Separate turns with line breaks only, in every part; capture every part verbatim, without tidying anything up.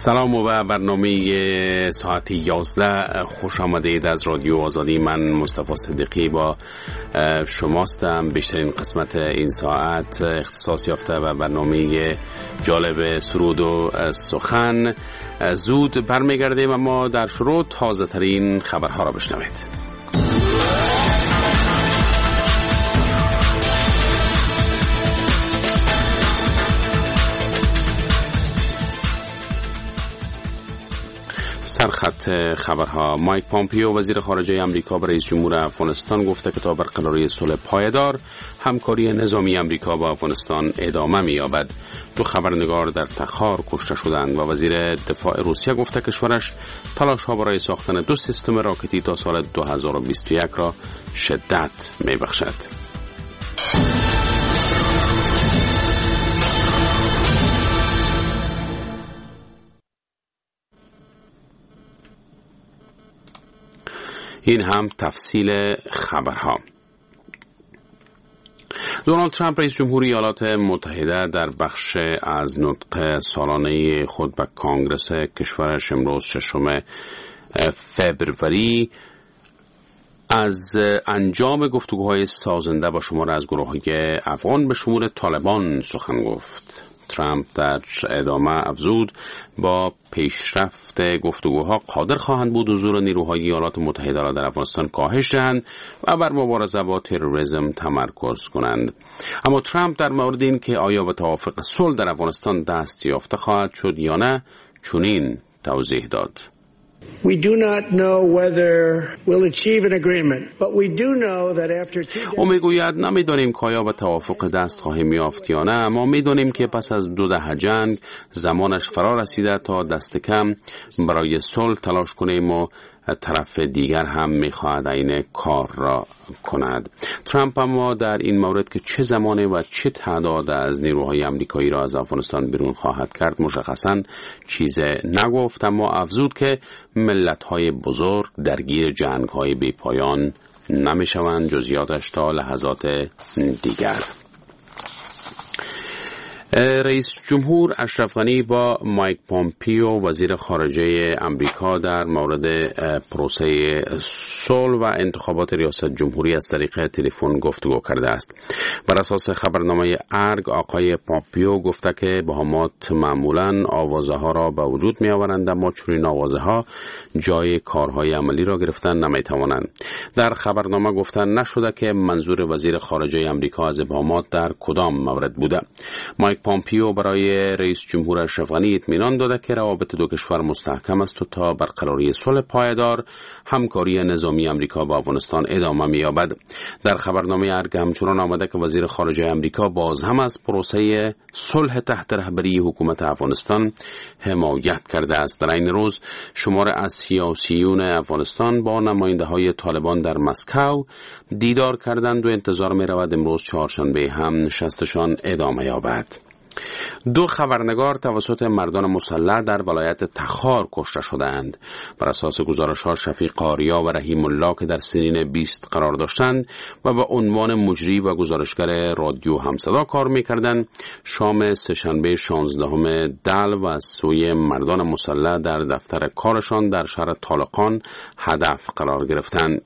سلام و برنامه ساعت یازده خوش آمدید از رادیو آزادی. من مصطفی صدیقی با شماستم. بیشترین قسمت این ساعت اختصاص یافته و برنامه جالب سرود و سخن. زود برمیگردیم اما در شروع تازه ترین خبرها را بشنوید. سرخط خبرها: مایک پامپیو وزیر خارجه آمریکا به رئیس جمهور افغانستان گفته که تا برقراری صلح پایدار همکاری نظامی آمریکا با افغانستان ادامه می‌یابد. دو خبرنگار در تخار کشته شدند و وزیر دفاع روسیه گفته کشورش تلاش‌ها برای ساختن دو سیستم راکتی تا سال دو هزار و بیست و یک را شدت می‌بخشد. این هم تفصیل خبرها. دونالد ترامپ رئیس جمهوری ایالات متحده در بخش از نطق سالانه خود به کانگرس کشورش امروز ششم فوریه از انجام گفتگوهای سازنده با شمار از گروه‌های افغان به شمول طالبان سخن گفت. ترامپ در ادامه افزود با پیشرفت گفتگوها قادر خواهند بود حضور نیروهای ایالات متحده را در افغانستان کاهش دهند و بر مبارزه با تروریسم تمرکز کنند. اما ترامپ در مورد این که آیا به توافق صلح در افغانستان دست یافته خواهد شد یا نه چنین توضیح داد:
We do not know whether we'll achieve an agreement, but we do know that after two
او میگوید نمیدانیم که آیا به توافق دست خواهیم یافت یا نه، اما میدانیم که پس از دو دهه جنگ زمانش فرا رسیده تا دست کم برای صلح تلاش کنیم و طرف دیگر هم میخواهد این کار را کند. ترامپ اما در این مورد که چه زمانی و چه تعداد از نیروهای آمریکایی را از افغانستان بیرون خواهد کرد مشخصاً چیز نگفت، اما افزود که ملت‌های بزرگ درگیر جنگ‌های بی‌پایان نمی‌شوند. جزئیاتش تا لحظات دیگر. رئیس جمهور اشرف غنی با مایک پامپیو وزیر خارجه آمریکا در مورد پروسه صلح و انتخابات ریاست جمهوری از طریق تلفن گفتگو کرده است. بر اساس خبرنامه ارگ آقای پامپیو گفته که بهامات معمولاً آوازه ها را به وجود می آورند اما چنین آوازه ها جای کارهای عملی را گرفتن نمی توانند. در خبرنامه گفتن نشده که منظور وزیر خارجه آمریکا از ابهامات در کدام مورد بوده. مایک پامپیو برای رئیس جمهور اشرف غنی اطمینان داده که روابط دو کشور مستحکم است و تا برقراری صلح پایدار همکاری نظامی آمریکا با افغانستان ادامه می‌یابد. در خبرنامه ارگ همچنان آمده که وزیر خارجه آمریکا باز هم از پروسه صلح تحت رهبری حکومت افغانستان حمایت کرده است. در این روز شمار از سیاسیون افغانستان با نماینده‌های طالبان در مسکو دیدار کردند و انتظار می‌رود امروز چهارشنبه هم نشستشان ادامه یابد. دو خبرنگار توسط مردان مسلح در ولایت تخار کشته شدند. بر اساس گزارش‌ها شفیق آریا و رحیم الله که در سنین بیست قرار داشتند و به عنوان مجری و گزارشگر رادیو همصدا کار می‌کردند، شام سه‌شنبه شانزدهم دل و از سوی مردان مسلح در دفتر کارشان در شهر طالقان هدف قرار گرفتند.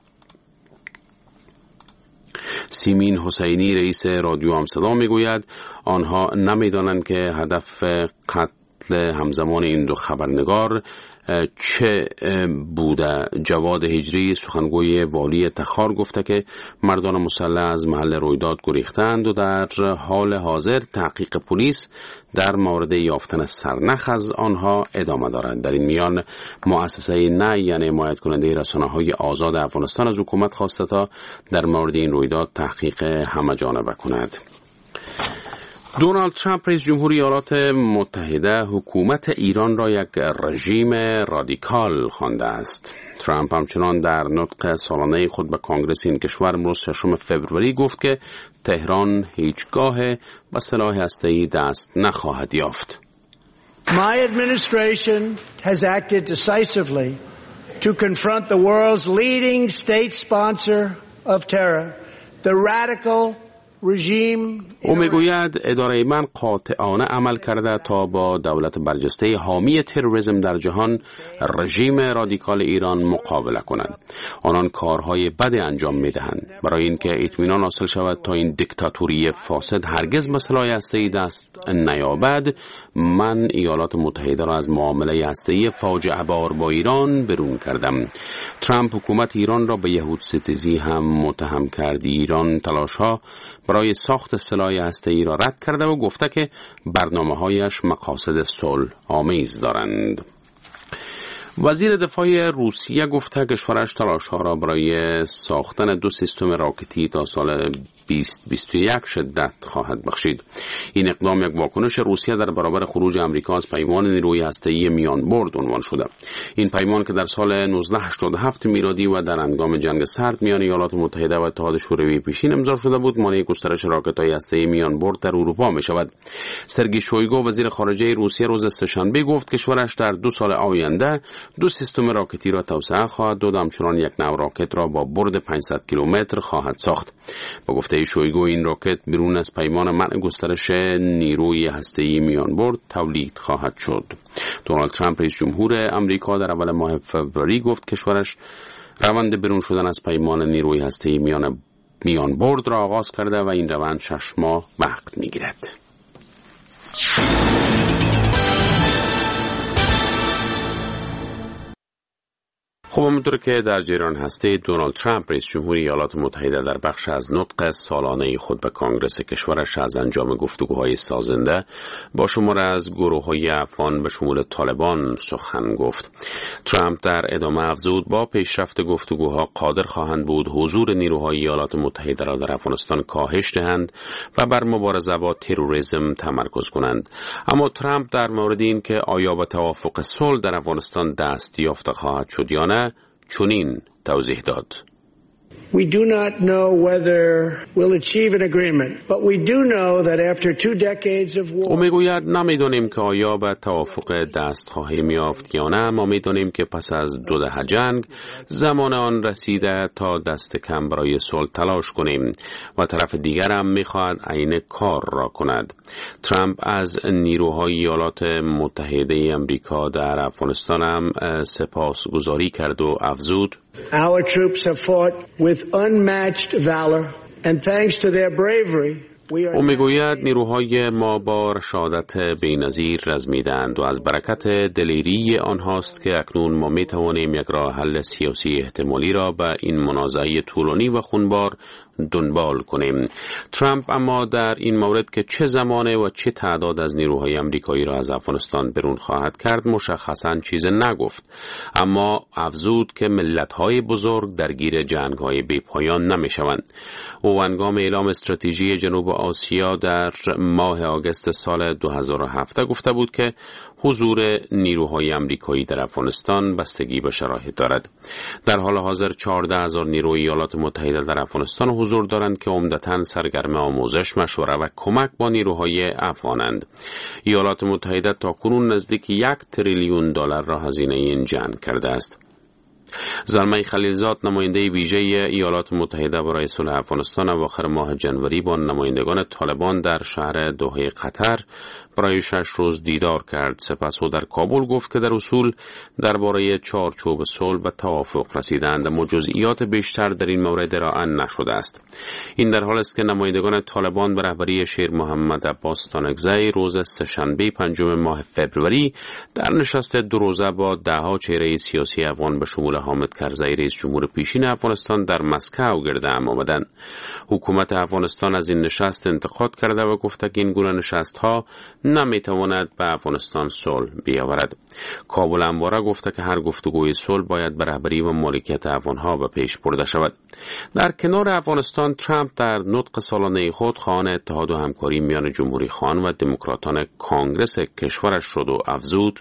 سیمین حسینی رئیس رادیو همصدا میگوید آنها نمیدانند که هدف قتل همزمان این دو خبرنگار چه بوده. جواد هجری سخنگوی والی تخار گفته که مردان مسلح از محل رویداد گریختند و در حال حاضر تحقیق پلیس در مورد یافتن سرنخ از آنها ادامه دارد. در این میان مؤسسه نه یعنی حمایت کننده رسانه‌های آزاد افغانستان از حکومت خواسته تا در مورد این رویداد تحقیق همه‌جانبه کند. دونالد ترامپ رئیس جمهوری ایالات متحده حکومت ایران را یک رژیم رادیکال خوانده است. ترامپ همچنان در نطق سالانه خود به کانگرس این کشور امروز ششم فوریه گفت که تهران هیچگاه به سلاح هسته‌ای دست نخواهد یافت.
My administration has acted decisively to confront the world's leading state sponsor of terror, the radical
او میگوید اداره من قاطعانه عمل کرده تا با دولت برجسته حامی تروریسم در جهان رژیم رادیکال ایران مقابله کنند. آنان کارهای بد انجام میدهند. برای اینکه اطمینان حاصل شود تا این دیکتاتوری فاسد هرگز به سلاح هسته‌ای دست نیابد، من ایالات متحده را از معامله هسته‌ای فاجعه بار با ایران برون کردم. ترامپ حکومت ایران را به یهود ستیزی هم متهم کرد. ایران تلاش‌ها برای ساخت سلاح هسته‌ای را رد کرده و گفته که برنامه‌هایش مقاصد صلح آمیز دارند. وزیر دفاع روسیه گفته کشورش تلاش‌ها را برای ساختن دو سیستم راکتی تا سال بیست بیست و یک شدت خواهد بخشید. این اقدام یک واکنش روسیه در برابر خروج آمریکا از پیمان نیروی هسته‌ای میان برد عنوان شده. این پیمان که در سال نوزده هشتاد و هفت میلادی و در هنگام جنگ سرد میان ایالات متحده و اتحاد شوروی پیشین امضا شده بود، مانع گسترش راکت‌های هسته‌ای میان برد در اروپا می شود. سرگئی شویگو وزیر خارجه روسیه روز سه‌شنبه گفت کشورش در دو سال آینده دو سیستم راکتی را توسعه خواهد داد، همچنان یک نوع راکت را با برد پانصد کیلومتر خواهد ساخت. با گفته شویگو این راکت بیرون از پیمان منع گسترش نیروی هسته‌ای میان برد تولید خواهد شد. دونالد ترامپ رئیس جمهور آمریکا در اول ماه فوریه گفت کشورش روند بیرون شدن از پیمان نیروی هسته‌ای میان میان برد را آغاز کرده و این روند شش ماه وقت میگیرد. خب همونطور که در جریان هستید، دونالد ترامپ رئیس جمهور ایالات متحده در بخش از نطق سالانه خود به کانگرس کشورش از انجام گفتگوهای سازنده با شمار از گروه‌های افغان به شمول طالبان سخن گفت. ترامپ در ادامه افزود با پیشرفت گفتگوها قادر خواهند بود حضور نیروهای ایالات متحده را در افغانستان کاهش دهند و بر مبارزه با تروریسم تمرکز کنند. اما ترامپ در مورد این که آیا به توافق صلح در افغانستان دست یافته خواهد شد یا نه چنین توضیح داد.
We do not know whether we'll achieve an agreement, but we do know that after two decades of war.
او میگوید نمیدانیم که آیا به توافق دست خواهیم یافت یا نه، ما میدانیم که پس از دو دهه جنگ زمان آن رسیده تا دست کم برای صلح تلاش کنیم و طرف دیگر هم میخواهد عین کار را کند. ترامپ از نیروهای ایالات متحده آمریکا در افغانستان هم سپاسگزاری کرد و افزود
Our troops have fought with unmatched valor and thanks to their bravery
او میگوید نیروهای ما با شهادت بی‌نظیر رزمیدند و از برکت دلیری آنهاست که اکنون ما میتوانیم یک راه حل سیاسی احتمالی را به این منازعه طولانی و خونبار دنبال کنیم. ترامپ اما در این مورد که چه زمانه و چه تعداد از نیروهای آمریکایی را از افغانستان برون خواهد کرد مشخصاً چیز نگفت، اما افزود که ملت‌های بزرگ درگیر جنگ‌های بی‌پایان نمی‌شوند. او هنگام اعلام استراتژی جنوب آسیا در ماه آگوست سال دو هزار و هفت گفته بود که حضور نیروهای آمریکایی در افغانستان بستگی به شرایط دارد. در حال حاضر چهارده هزار نیروی ایالات متحده در افغانستان حضور دارند که عمدتاً سرگرم آموزش، مشوره و کمک با نیروهای افغانند. ایالات متحده تاکنون نزدیک یک تریلیون دلار را هزینه این جنگ کرده است. زلمه خلیلزاد نماینده ویژه ایالات متحده برای صلح افغانستان اواخر ماه جنوری با نمایندگان طالبان در شهر دوحه قطر برای شش روز دیدار کرد. سپس او در کابل گفت که در اصول درباره چارچوب صلح به توافق رسیدند، اما جزئیات بیشتر در این مورد ارائه نشده است. این در حالی است که نمایندگان طالبان به رهبری شیر محمد عباس تانکزی روز سه‌شنبه پنجم ماه فوریه در نشست دو روزه با ده‌ها چهره سیاسی افغان به شمول حامد کرزی رئیس جمهور پیشین افغانستان در مسکو گرد هم آمدند. حکومت افغانستان از این نشست انتقاد کرده و گفته که این گونه نشست‌ها نمیتواند به افغانستان صلح بیاورد. کابل همواره گفته که هر گفتگوی صلح باید به رهبری و مالکیت افغان‌ها به پیش برده شود. در کنار افغانستان، ترامپ در نطق سالانه خود خواهان اتحاد و همکاری میان جمهوری خواهان و دموکراتان کانگرس کشورش شد و افزود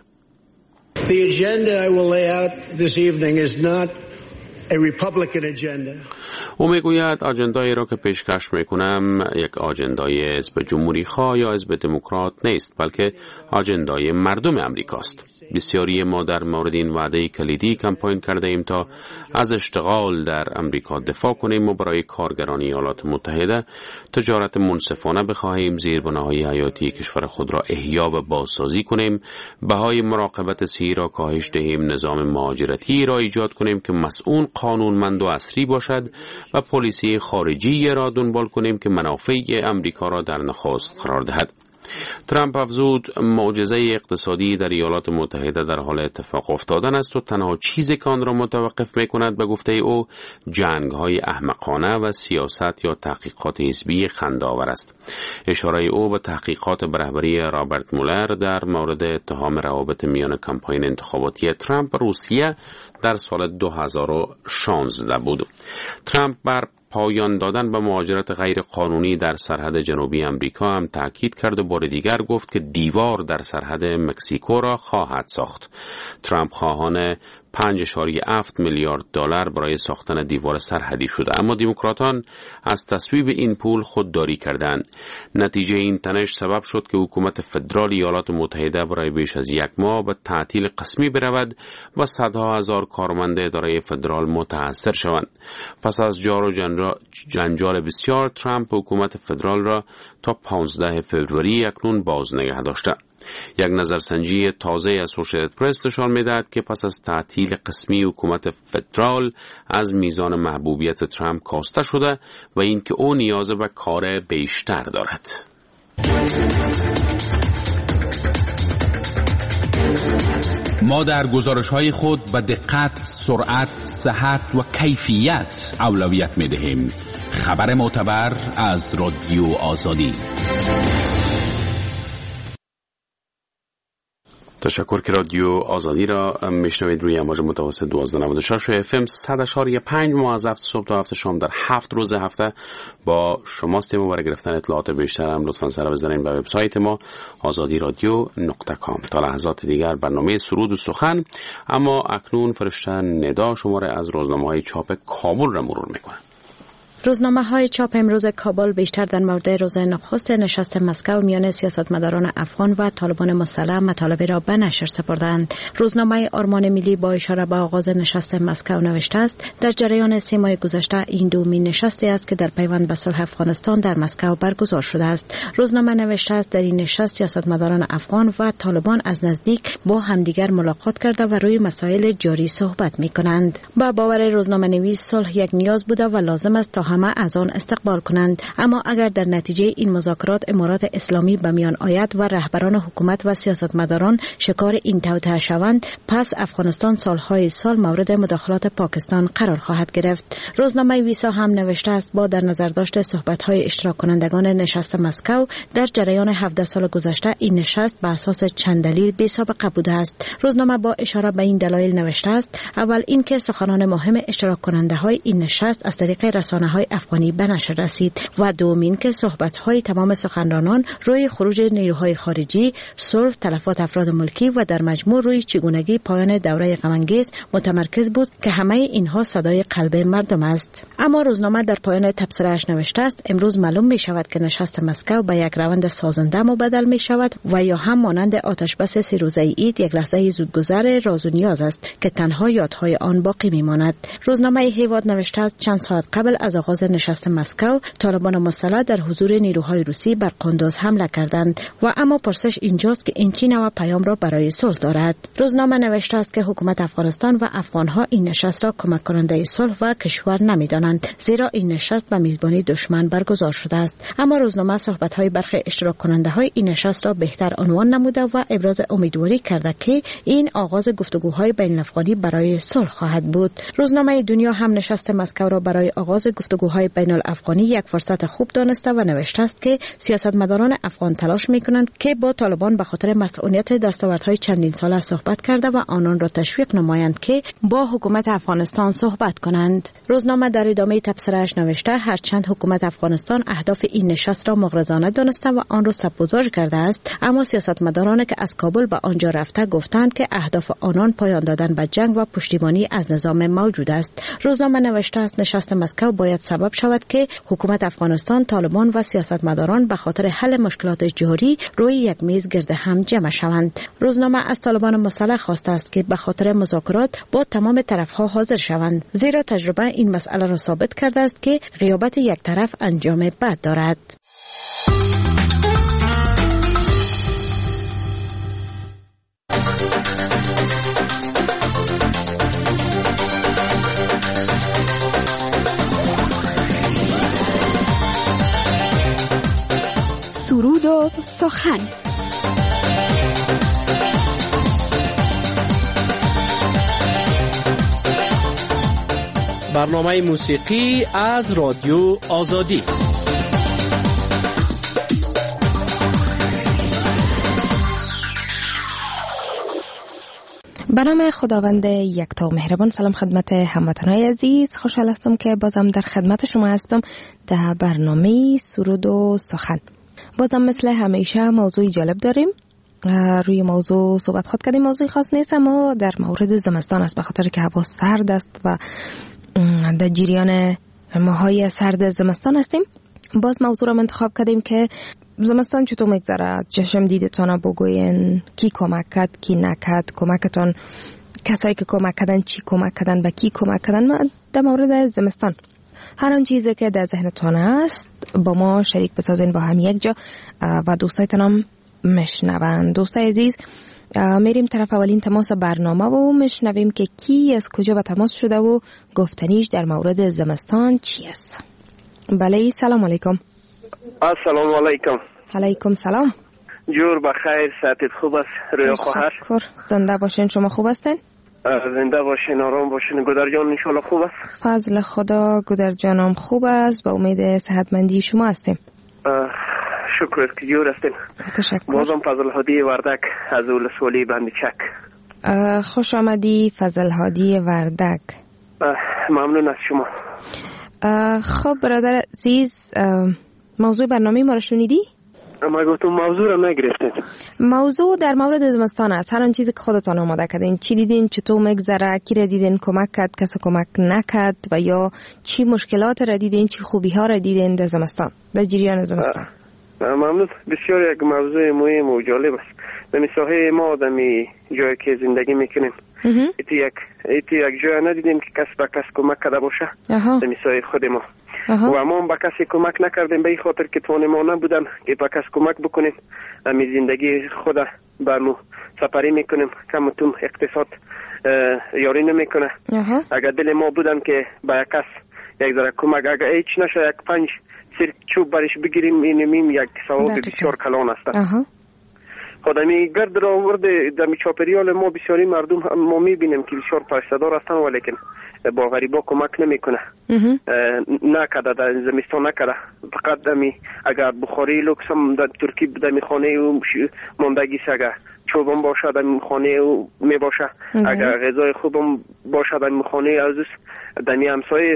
The agenda I will lay out this evening is not a Republican agenda.
او میگوید آجندایی را که پیشکش میکنم یک آجندای حزب جمهوری خواه یا حزب دموکرات نیست، بلکه آجندای مردم امریکاست. بسیاری ما در مورد این وعده کلیدی کمپاین کرده ایم تا از اشتغال در امریکا دفاع کنیم و برای کارگران ایالات متحده تجارت منصفانه بخواهیم، زیربناهای حیاتی کشور خود را احیا و بازسازی کنیم، بهای مراقبت صحی را کاهش دهیم، نظام مهاجرتی را ایجاد کنیم که مسئول، قانونمند و عصری باشد و پلیسی خارجی را دنبال کنیم که منافع امریکا را در نخست قرار دهد. ترامپ افزود معجزه اقتصادی در ایالات متحده در حال اتفاق افتادن است و تنها چیزی که آن را متوقف می‌کند به گفته او جنگ‌های احمقانه و سیاست یا تحقیقات حزبی خنده‌آور است. اشاره او به تحقیقات به رهبری رابرت مولر در مورد اتهام روابط میان کمپاین انتخاباتی ترامپ و روسیه در سال دو هزار و شانزده بود. ترامپ بر پایان دادن به مهاجرت غیر قانونی در سرحد جنوبی امریکا هم تاکید کرد و بار دیگر گفت که دیوار در سرحد مکزیکو را خواهد ساخت. ترامپ خواهان پنج اشاری هفت میلیارد دلار برای ساختن دیوار سرحدی شده، اما دموکراتان از تصویب این پول خودداری کردند. نتیجه این تنش سبب شد که حکومت فدرال ایالات متحده برای بیش از یک ماه به تعطیل قسمی برود و صدها هزار کارمند اداره فدرال متاثر شوند. پس از جار و جنجال بسیار، ترامپ حکومت فدرال را تا پانزده فوریه اکنون باز نگه داشته. یک نظرسنجی تازه از اسوشییتد پرس نشان می‌دهد که پس از تعطیل قسمی حکومت فدرال از میزان محبوبیت ترامپ کاسته شده و اینکه او نیاز به کار بیشتر دارد.
ما در گزارش‌های خود به دقت، سرعت، صحت و کیفیت اولویت می‌دهیم. خبر معتبر از رادیو آزادی.
تشکر که رادیو آزادی را میشنوید روی امواج متوسط دوازده نود و شش اف ام صد اشاری پنج. ما از هفت صبح تا هفت شام در هفت روز هفته با شماستیم و برای گرفتن اطلاعات بیشتر هم لطفاً سر بزنید به وبسایت ما آزادی رادیو نقطه کام. تا لحظات دیگر برنامه سرود و سخن، اما اکنون فرشته ندا شماره از روزنامه‌های چاپ کابل را مرور میکنه.
روزنامه های چاپ امروز کابل بیشتر در مورد روز نخست نشست مسکو میان سیاستمداران افغان و طالبان مسلح مطالب را به نشر سپردند. روزنامه آرمان ملی با اشاره به آغاز نشست مسکو نوشته است: در جریان سه ماه گذشته این دومین نشستی است که در پیوند به صلح افغانستان در مسکو برگزار شده است. روزنامه نوشته است در این نشست سیاستمداران افغان و طالبان از نزدیک با همدیگر ملاقات کرده و روی مسائل جاری صحبت می‌کنند. با باور روزنامه نویس صلح یک نیاز بوده و لازم است تا همه از آن استقبال کنند، اما اگر در نتیجه این مذاکرات امارات اسلامی به میان آید و رهبران حکومت و سیاستمداران شکار این توطئه شوند، پس افغانستان سالهای سال مورد مداخلات پاکستان قرار خواهد گرفت. روزنامه ویسا هم نوشته است با در نظر داشت صحبت‌های اشتراک کنندگان نشست مسکو در جریان هفده سال گذشته، این نشست به اساس چند دلیل بی‌سابقه بوده است. روزنامه با اشاره به این دلایل نوشته است: اول اینکه سخنان مهم اشتراک کننده‌های این نشست از طریق رسانه‌های افغانی به نشر رسید و دومین که صحبت‌های تمام سخنرانان روی خروج نیروهای خارجی، صلح، تلفات افراد ملکی و در مجموع روی چگونگی پایان دوره غم‌انگیز متمرکز بود که همه اینها صدای قلب مردم است. اما روزنامه در پایان تبصره‌اش نوشته است: امروز معلوم می شود که نشست مسکو به یک روند سازنده مبدل می شود و یا هم مانند آتش بس سه روزه عید یک لحظه زودگذر راز و نیاز است که تنها یادهای آن باقی می ماند. روزنامه هیواد نوشته است: چند ساعت قبل از آغاز نشست مسکو، طالبان مسلح در حضور نیروهای روسی بر قندوز حمله کردند و اما پرسش اینجاست که این چه نوع پیام را برای صلح دارد. روزنامه نوشته است که حکومت افغانستان و افغانها این نشست را کمک کننده صلح و کشور نمی‌دانند، زیرا این نشست به میزبانی دشمن برگزار شده است. اما روزنامه صحبت‌های برخی اشتراک کننده‌های این نشست را بهتر عنوان نموده و ابراز امیدواری کرده که این آغاز گفتگوهای بین‌الافغانی برای صلح خواهد بود. روزنامه دنیا هم نشست مسکو را برای آغاز گفتگوهای بین الافغانی یک فرصت خوب دانسته و نوشته است که سیاستمداران افغان تلاش می‌کنند که با طالبان به خاطر مسئولیت دستاوردهای چندین ساله صحبت کرده و آنان را تشویق نمایند که با حکومت افغانستان صحبت کنند. روزنامه در ادامه تبصره‌اش نوشته: هرچند حکومت افغانستان اهداف این نشست را مغرضانه دانسته و آن را سبوتاژ کرده است، اما سیاستمداران که از کابل به آنجا رفته گفتند که اهداف آنان پایان دادن به جنگ و پشتیبانی از نظام موجود است. روزنامه نوشته است: نشست مسکو باید سبب شود که حکومت افغانستان، طالبان و سیاستمداران به خاطر حل مشکلات جوهری روی یک میز گرد هم جمع شوند. روزنامه از طالبان مسلح خواسته است که به خاطر مذاکرات با تمام طرفها حاضر شوند، زیرا تجربه این مسئله را ثابت کرده است که غیابت یک طرف انجام بد دارد.
سرود و سخن.
برنامه موسیقی از رادیو آزادی.
به نام خداوند یکتا و مهربان. سلام خدمت هموطنان عزیز، خوشحال هستم که بازم در خدمت شما هستم در برنامه سرود و سخن. بازم مثل همیشه موضوعی جالب داریم. روی موضوع صحبت خود کردیم، موضوع خاص نیست اما در مورد زمستان است، به خاطر که هوا سرد است و در جریان ماهای سرد زمستان هستیم. باز موضوع را انتخاب کردیم که زمستان چطور میگذره، چشم دیدتان بگوین، کی کمک کرد کی نکرد، کمکتان کسایی که کمک کردن چی کمک کردن، به کی کمک کردن. در مورد زمستان هر آن چیزی که در ذهنتان است با ما شریک بسازین با هم یک جا و دوستایتان هم مشنون. دوستای عزیز، میریم طرف اولین تماس برنامه و مشنویم که کی از کجا به تماس شده و گفتنیش در مورد زمستان چی است. بله، سلام علیکم.
السلام علیکم.
علیکم سلام.
جور بخیر، صحتت خوب است؟ روی خواهر
شکر، زنده باشین. شما خوب هستین؟
زنده باشین، آرام باشین. گودر جان انشالله خوب است؟
فضل خدا گودر جانم خوب است، با امید صحتمندی شما هستیم.
شکر است که جور هستین.
تشکر.
بازم فضل هادی وردک از ولسوالی بندچک.
خوش آمدی فضل هادی وردک.
ممنون از شما.
خب برادر عزیز، موضوع برنامه ما رو شنیدی؟
اما گفتم موضوع رو نگرفتید.
موضوع در مورد زمستان است. هر آن چیزی که خودتان آماده کردین، چی دیدین، چطور میگذره، کی را دیدین کمک کرد، کسی کمک نکرد و یا چی مشکلات را دیدین، چی خوبی ها را دیدین در زمستان، در جریان زمستان.
ممنون. بسیار یک موضوع مهم و جالب است. در ساحه ما در جایی که زندگی میکنیم ایتی یک ایتی یک جای ندیدیم که کس به کس کمک کرده باشه. در ساحه خود ما و ما به کسی کمک نکردیم، به این خاطر که توان ما نبودن که به کس کمک بکنیم. امی زندگی خود برمو سپری میکنیم، کم و توم اقتصاد یاری نمیکنه. اگر دل ما بودن که به یک کس یک ذره کمک، اگر هیچ نشه یک پنج سر چوب برش بگیریم، اینمیم یک ثواب بسیار کلان است. خودمی گرد را آورده در چاپریال ما بسیاری مردم ما میبینیم که بسیار پرستدار هستن ولیکن با غریبا کمک نمیکنه. نکرده در زمستان نکرده. فقط دمی اگر بخاری لوکس هم در ترکی دمی خانه و ماندگی اگر چوبم باشه دمی خانه و می باشه، اگر غذای خوبم باشه دمی خانه عزیز دمی همسایه.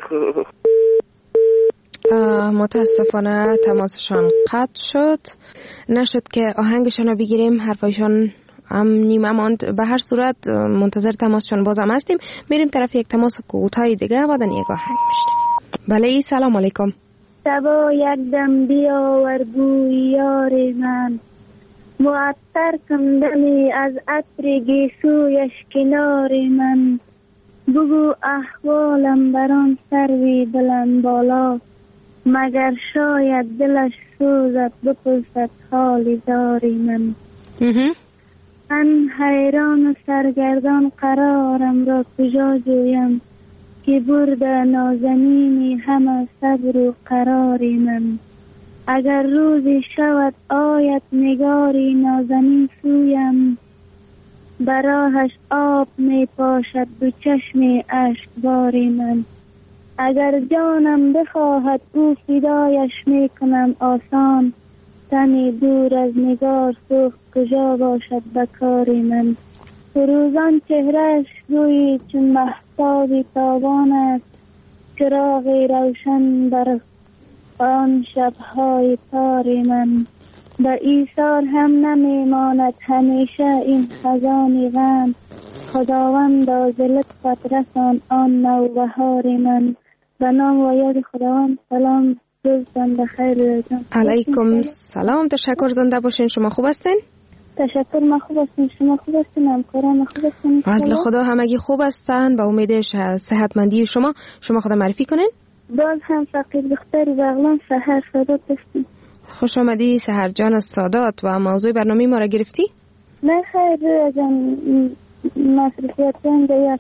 متاسفانه تماسشان قطع شد، نشد که آهنگشان رو بگیریم، حرفایشان هم نیمه ماند. به هر صورت منتظر تماسشان بازم هستیم. میریم طرف یک تماس کوتاه دیگه بعدن یک آهنگ میشنیم. بله، سلام علیکم.
شبا یک دم بیاور بوی یار من، معطر کم دمی از عطر گیسویش کنار من، بگو احوالم بران سروی بلند بالا، مگر شاید دلش سوزد بپرسد حالی داری من. من حیران و سرگردان قرارم را کجا جویم، که برد نازنینی همه صبر و قراری من. اگر روزی شود آید نگاری نازنین سویم، براهش آب می پاشد دو چشم اشکباری من. اگر جانم بخواهد او فدایش می کنم آسان، تنی دور از نگار سوخت کجا باشد بکاری من. فروزان چهرش گویی چون مهتابی تابان است، چراغی روشن بر آن شبهای تاری من. به ایثار هم نمی ماند همیشه این خزانی غم، خداوند ز لطفت رسان آن نوبهار من. به نام و یاد خداوند. سلام، روزتان بخیر.
علیکم سلام، تشکر. زنده باشین. شما خوب هستین؟
تشکر، من خوب هستم. شما خوب هستین؟ همکاران خوب هستین؟
فضل خدا همگی خوب هستن. با امید صحتمندی شما. شما خود معرفی کنین.
باز هم فقیر دختر بغلان سحر سادات هستیم.
خوش آمدی سحر جان از سادات. و موضوع برنامه ما را گرفتی؟
نه خیر جان، مصرفیت هم دیگه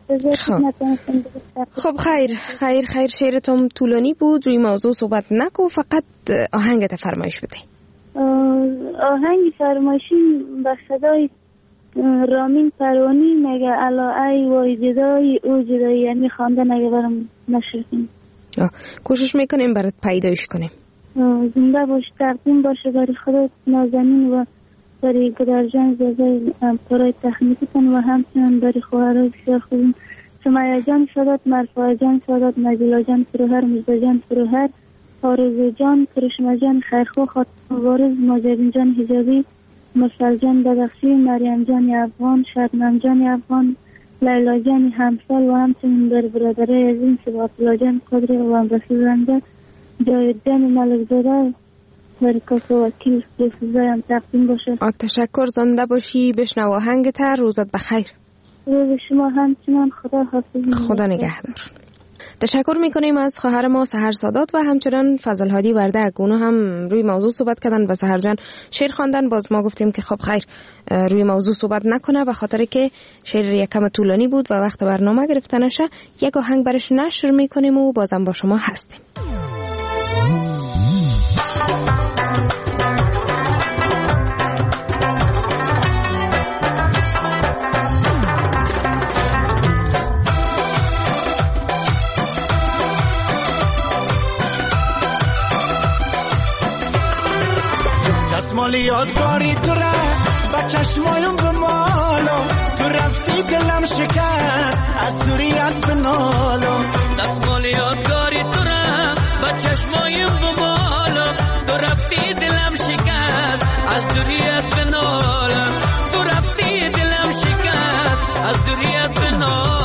خب خیر خیر خیر شعرتم طولانی بود، روی موضوع صحبت نکو، فقط آهنگت فرمایش بده.
آهنگ فرمایشی به صدای رامین پروانی میگه الا ای وای جدای او جدایی، یعنی خواندن اگه برام نشدیم
کوشش میکنیم برات پیدایش کنیم.
زنده باش، تقدیم باشه برای خدا نازنین و برای گدر جان زازای پرای تخنیکی کن و همچنان برای خواهرای بسیار خوبیم سمیه جان سادات، مرفوع جان سادات، نجلا جان فروهر، مجده جان فروهر، آرزو جان، کرشمه جان خیرخو، خاطر وارز، ماجدین جان حجابی، مرسل جان بدخشی، مریم جان افغان، شبنم جان افغان، لیلا جان همسال و همچنین در برادره عزیز سباطلا جان قدر و امرسی زنده، جاید جان ملک زاده برکاس و وکیل رفوزایم تقدیم باشه.
تشکر، زنده باشی. بشنو آهنگ تر. روزت بخیر.
روز شما همچنان. خدا حافظ.
خدا نگهدار. تشکر میکنیم از خواهر ما سحر سادات و همچنان فضل هادی وردک. اونو هم روی موضوع صحبت کردن و سحر جان شعر خواندن. باز ما گفتیم که خب خیر روی موضوع صحبت نکنه به خاطر که شعر یکم طولانی بود و وقت برنامه گرفته نشه. یک آهنگ برش نشر میکنیم و بازم با شما هستیم.
دستمال یادگاری تو را با چشمایم بمالم، تو رفتی دلم شکست از دوریت بنالم.
دستمال یادگاری تو را با چشمایم بمالم، تو رفتی دلم شکست از دوریت بنالم. تو رفتی دلم شکست از دوریت بنالم.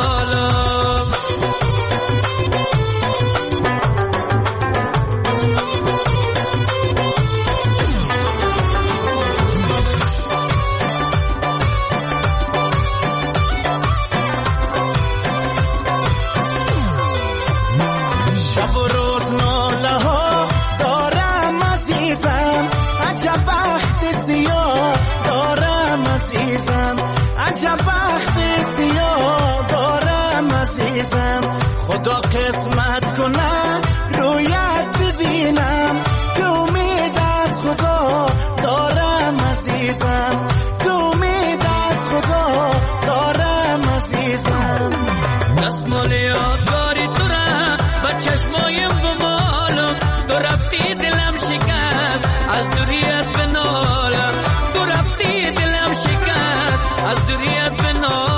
خدا قسمت کنه رویت ببینم، که امید از خدا دارم عزیزم، که امید از خدا دارم عزیزم.
دستمال یادگاری تو را با چشمایم بمالم، تو رفتی دلم شکست از دوریت بنالم. تو رفتی دلم شکست از دوریت بنالم.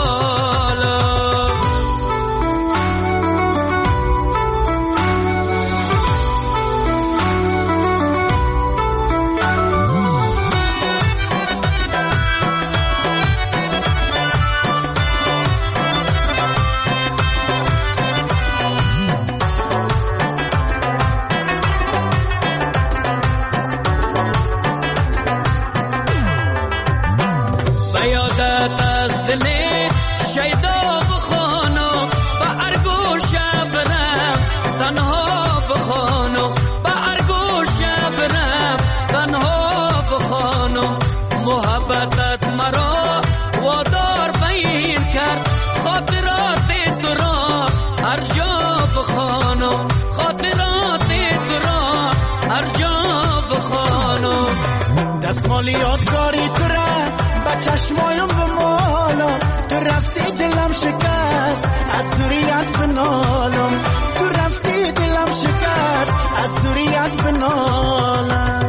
دستمال یادگاری تو را با چشمایم بمالم، تو رفتی دلم شکست از دوریت بنالم. تو رفتی دلم شکست از دوریت بنالم.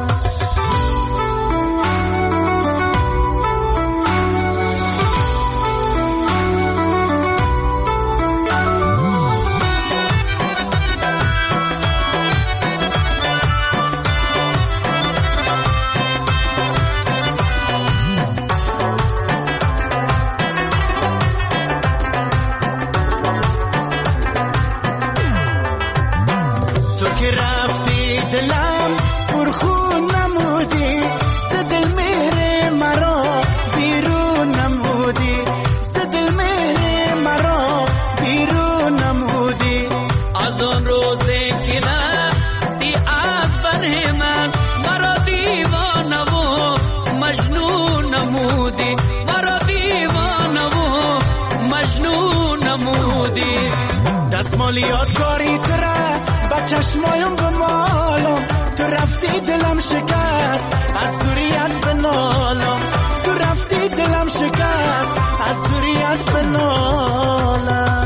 دل مهر مرا بیرون نمودی دل مهر مرا بیرون نمودی
از آن روزی که رفتی از بر من مرا دیوانه و مجنون نمودی مرا دیوانه و مجنون نمودی
دستمال یادگاری تره با چشمایم بمالم تو رفتی دلم شکست از دوریت بنالم تو رفتی دلم شکست از دوریت بنالم.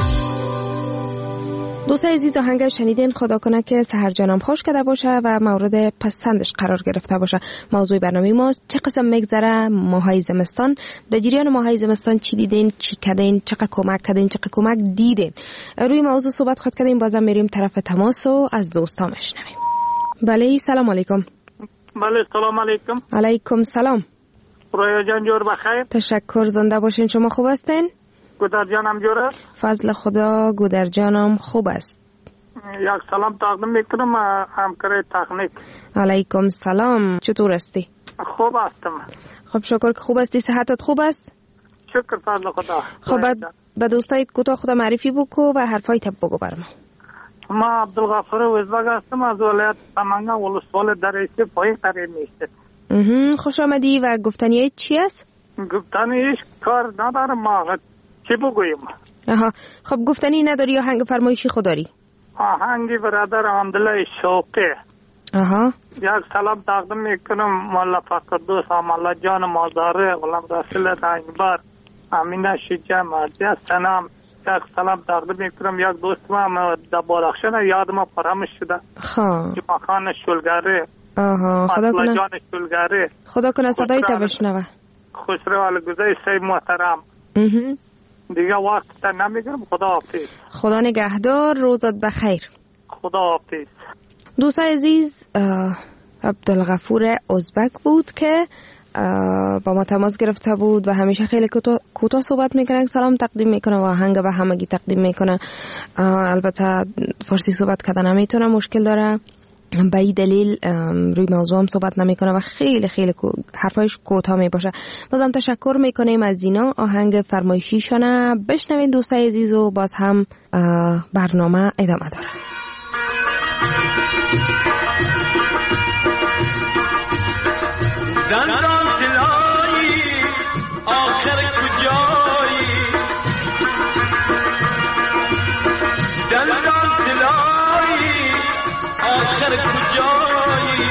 دوستای عزیز آهنگ شنیدین، خدا کنه که سحر جانم خوش کرده باشه و مورد پسندش قرار گرفته باشه. موضوع برنامه ماست چه قسم میگذره ماهای زمستان. در جریان ماهای زمستان چی دیدین، چی کردین، چقدر کمک کردین، چقدر کمک دیدین. روی موضوع صحبت خود کردیم، بازم میریم طرف تماس و از دوستا میشنویم. بله سلام علیکم.
بله سلام علیکم.
علیکم سلام.
رویا جان جور بخیر.
تشکر، زنده باشین. شما خوب هستین؟
گودر جانم جور است.
فضل خدا گودر جانم خوب است.
یک سلام تقدیم میکنم همکار تکنیک.
علیکم سلام، چطور هستی؟
خوب هستم.
خب شکر که خوب هستی. صحتت خوب است؟
شکر فضل خدا.
خب به دوستای کوتاه خدا معرفی بکو و حرفای تب بگو برام.
ما عبدالغفور وزبگ هستم از ولایت سمنگا ولسوال دریچه پایین قرار میشته.
خوش آمدی و گفتنیای چی است؟
گفتنیش کار ندارم ما چی بگویم.
آها خب گفتنی نداری یا هنگ فرمایشی خود داری؟
آهنگی برادر حمدالله شوقی.
آها
یک سلام تقدیم میکنم مولا فقر دوست مولا جان مازاره غلام رسول رنگبر امینه شجاع مرزی سلام. یک سلام تقدیم میکنم یک دوست ما در بارخشن یاد ما فراموش شده.
خب
جمعه خان شلگره.
آها خدا کنه
جان شلگره.
خدا کنه صدای تا بشنوه.
خوشروال گذاری سی محترم. دیگه وقت تا نمیگرم. خدا حافظ.
خدا نگهدار، روزت بخیر.
خدا حافظ.
دوستای عزیز عبدالغفور ازبک بود که با ما تماس گرفته بود و همیشه خیلی کوتاه صحبت میکنه، سلام تقدیم میکنه و آهنگ به همگی تقدیم میکنه. البته فارسی صحبت کردن نمیتونه، مشکل داره، به این دلیل روی موضوع هم صحبت نمیکنه و خیلی خیلی حرفایش کوتاه میباشه. بازم تشکر میکنیم از اینا. آهنگ فرمایشیشونه بشنوین دوستای عزیز و باز هم برنامه ادامه داره.
دندان تلایی آخر کجایی دندان تلایی آخر کجایی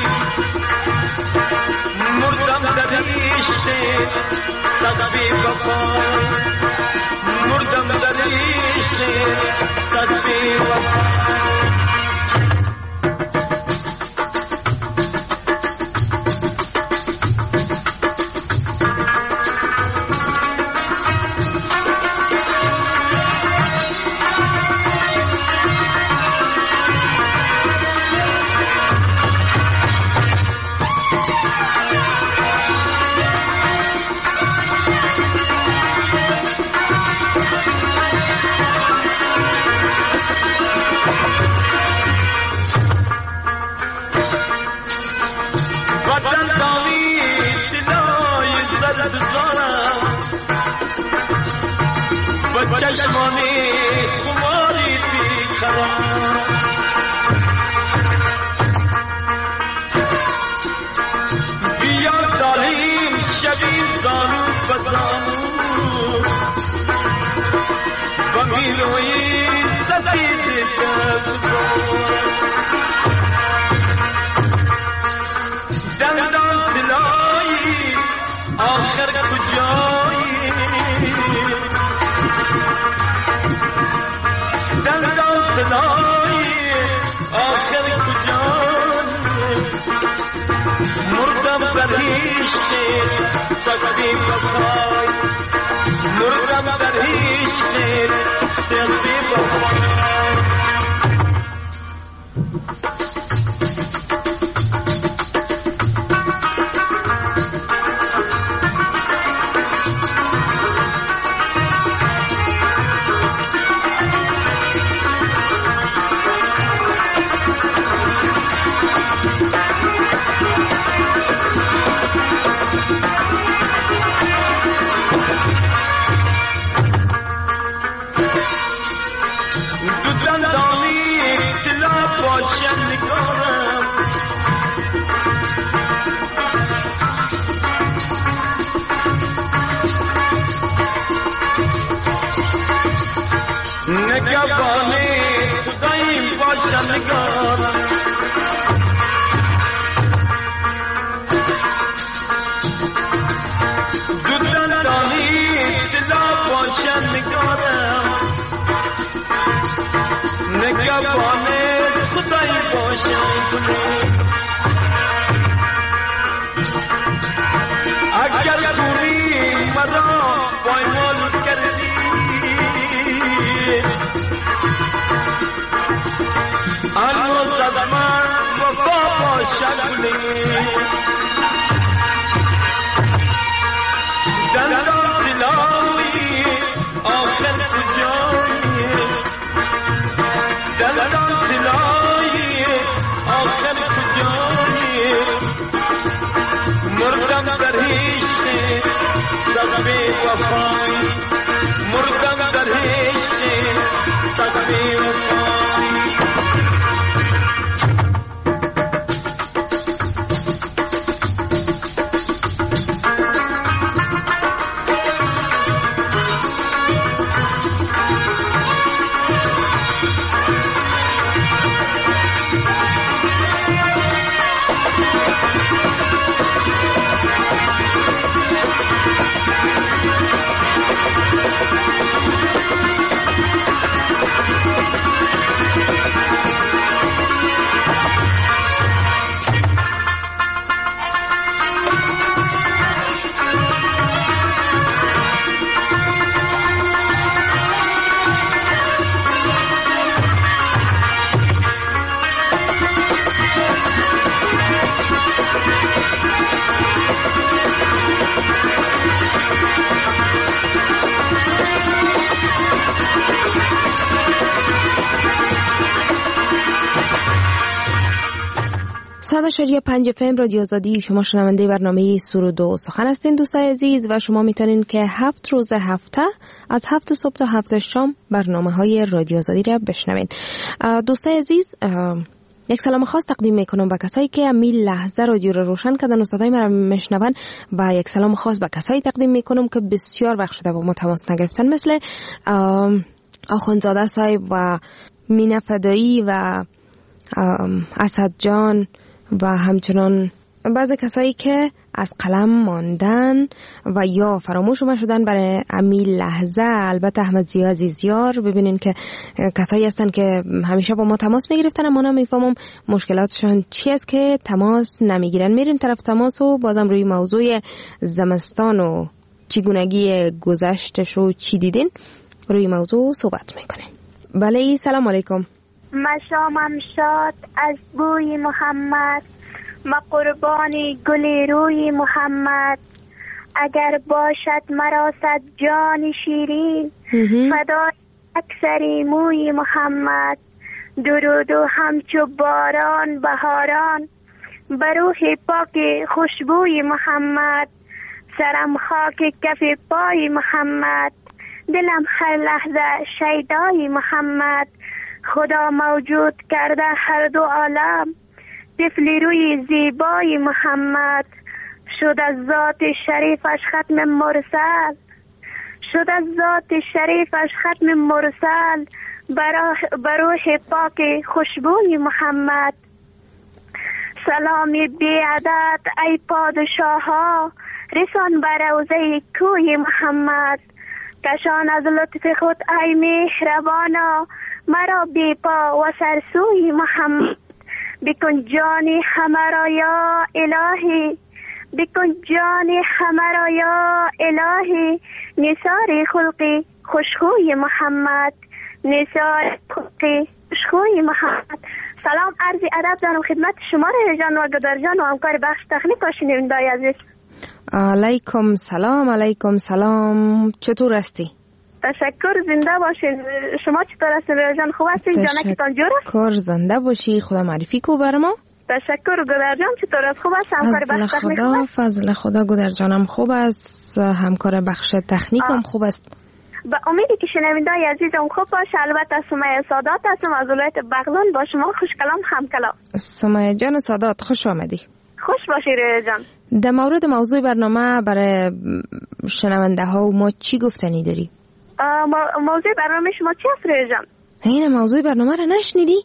مردم در عشق صد بی وفای مردم در عشق صد بی وفای چشمانی خماری بیخرم بیا داریم شبی زانو بزانو و میلوی سدید دندان تلایی آخر کجایی دندان تلایی آخر کجایی مردم در عشق سختی وفای مردم در عشق سختی وفای
اگر دوری مرا پایمال کردی هنوز از من وفا باشد دندان دلایی آخر کجایی دندان دلایی آخر کجایی مردم در هیچ سقبی وفایی مردم در هیچ سقبی وفایی
صد و شش پنج فم رادیو آزادی، شما شنونده برنامه سرود و سخن هستین دوستای عزیز و شما میتونین که هفت روز هفته از هفت صبح تا هفت شام برنامه های رادیو آزادی را بشنوین. دوستای عزیز، یک سلام خاص تقدیم میکنم به کسایی که همین لحظه رادیو رو روشن کردن و صدای مرا میشنون و یک سلام خاص به کسایی تقدیم میکنم که بسیار وقت شده با ما تماس نگرفتن، مثل آخوندزاده صاحب و مینا فدایی و اسد جان و همچنان بعضی کسایی که از قلم ماندن و یا فراموش شدن برای امی لحظه. البته احمد ضیا عزیزیار، ببینین که کسایی هستن که همیشه با ما تماس میگرفتن اما نمیفهمم مشکلاتشون چی است که تماس نمیگیرن. میریم طرف تماس و بازم روی موضوع زمستان و چگونگی گذشتش رو چی دیدین روی موضوع صحبت میکنیم. بله، سلام علیکم.
مشامم شاد از بوی محمد، ما قربانی گل روی محمد. اگر باشد مرا صد جان شیرین، فدای اکثری موی محمد. درود و همچو باران بهاران، بر روح پاک خوشبوی محمد. سرم خاک کف پای محمد، دلم هر لحظه شیدای محمد. خدا موجود کرده هر دو عالم، طفل روی زیبای محمد. شد از ذات شریفش ختم مرسل، شد از ذات شریفش ختم مرسل. بر روح پاک خوشبوی محمد. سلامی بی عدد ای پادشاها، رسان بر روضه کوی محمد. کشان از لطف خود ای مهربانا، مرا بی پا و سرسوی محمد. بکن جانی همه را یا الهی، بکن جانی همه را یا الهی. نثار خلقی خوشخوی محمد، نثار خلقی خوشخوی محمد. سلام عرض ادب دارم خدمت شما رجان و گدار جان و همکار بخش تکنیک و شنونده‌های عزیز.
علیکم سلام. علیکم سلام، چطور هستی؟
تشکر، زنده باشین. شما چطور هستین رجان؟ خوب هستین؟ جانکتان جور است؟
تشکر، زنده باشی. خدا معرفی کو بر ما.
تشکر. گدار جان چطور است؟ خوب است؟ همکار بخش تکنیک خوب است؟
فضل خدا گدار جانم خوب است، همکار بخش تکنیک هم خوب است.
با امیدی که شنونده‌های عزیزم خوب باشه. البته سمیه سادات هستم از ولایت بغلان، با شما خوش کلام هم کلام.
سمیه جان سادات، خوش آمدی.
خوش باشی ریه جان.
در مورد موضوع برنامه برای شنونده ها و ما چی گفتنی داری؟
موضوع برنامه شما چی است ریه جان؟
این موضوع برنامه را نشنیدی؟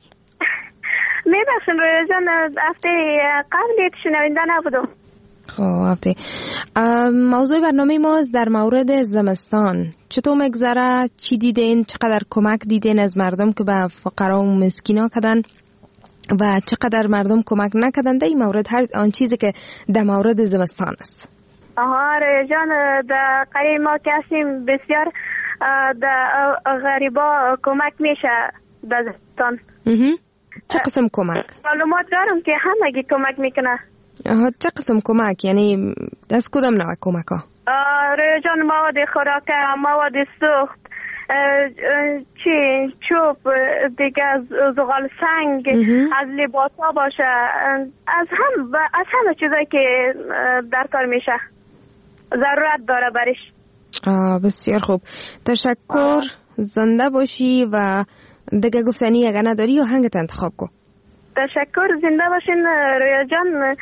میبخشم ریه جان، هفته قبلی شنونده نبودم.
خب هفته موضوع برنامه ما در مورد زمستان چطور مگذره، چی دیدین، چقدر کمک دیدین از مردم که به فقرا و مسکینا کدن و چقدر مردم کمک نکردند در این مورد، هر آن چیزی که در مورد زمستان است؟
آها جان، در قریه ما که هستیم بسیار در غریبا کمک میشه در زمستان.
چه قسم کمک؟
معلومات دارم که همگی کمک میکنه.
آها، چه قسم کمک؟ یعنی از کدام نوع کمک ها؟
آره جان، مواد خوراکه، مواد سوخت، چی چوب دیگه، زغال سنگ، از لباس ها باشه، از هم از همه چیزایی که در کار میشه ضرورت داره برش.
آه بسیار خوب، تشکر. آه. زنده باشی و دیگه گفتنی اگه نداری یا هنگت انتخاب کن.
تشکر، زنده باشین رویا جان.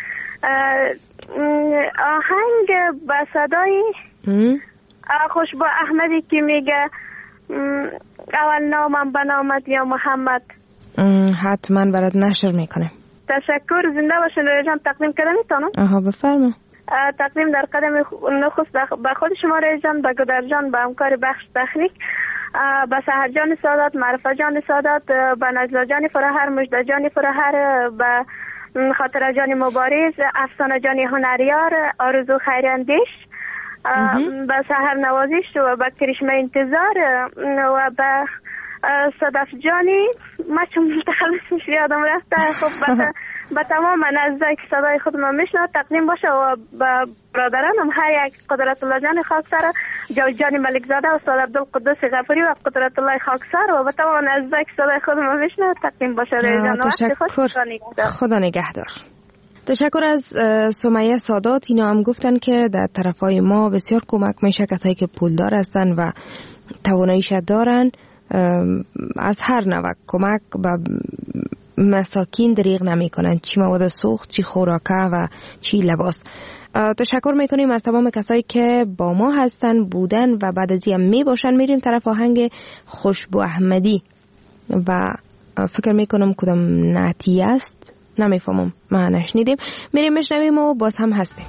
آهنگ با صدای خوشبو احمدی که میگه اول نامم بنامت یا محمد،
حتما برات نشر میکنه.
تشکر، زنده باشین رویا جان. تقدیم کردم میتونم؟
آها بفرما.
تقدیم در قدم نخست به خود شما رویا جان، به گدر جان، به همکار بخش تکنیک، به سحر جان سادات، معرفه جان سادات، به نجلا جان فرهر، مجده جان فرهر، به خاطر جان مبارز، افسانه جان هنریار، آرزو خیراندیش، به سحر نوازیش و به کرشمه انتظار و به صدف جانی، ما چون متخلص میشه یادم رفته. خب به تمام نزدیک صدای خود ما میشنه تقدیم باشه و به برادرانم هر یک قدرت الله جان خاکسر، جاوید جان ملک زاده، استاد عبدالقدوس غفوری و قدرت الله خاکسر و به تمام نزدیک صدای خود ما میشنه تقدیم باشه.
تشکر، خدا نگهدار. تشکر از سمیه سادات. اینا هم گفتن که در طرفای ما بسیار کمک میشه، کسایی که پولدار هستن و تواناییش دارن از هر نوع کمک به مساکین دریغ نمی کنن، چی مواد سوخت، چی خوراکه و چی لباس. تشکر میکنیم از تمام کسایی که با ما هستن بودن و بعد از این می باشن. میریم طرف آهنگ خوشبو احمدی و فکر میکنم کدام نعتی است، نمیفهمم، ما نشنیدیم. میریم مشنویم و باز هم هستیم.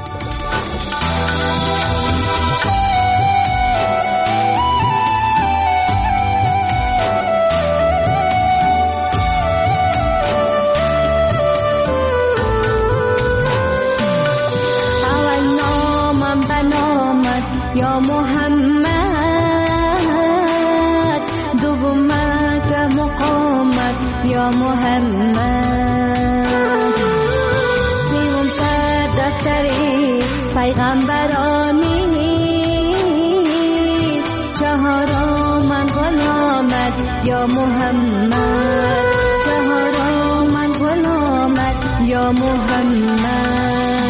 یا محمد دومک مقامت یا محمد، سیوم سر دفتری پیغمبرانی، چهارم غلامت یا محمد، چهارم غلامت یا محمد.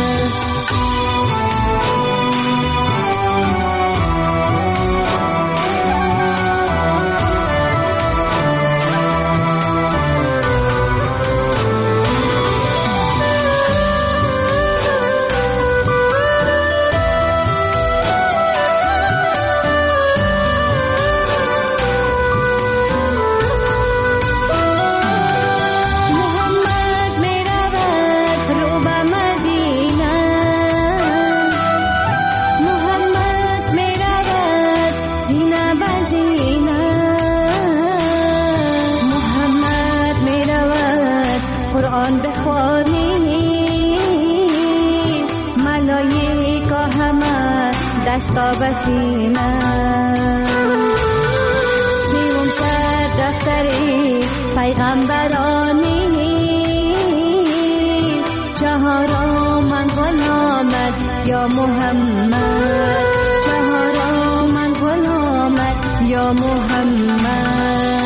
دستا بسینه سیوم سر دفتری پیغمبرانی، چهارم من غلامت یا محمد، چهارم من غلامت یا محمد.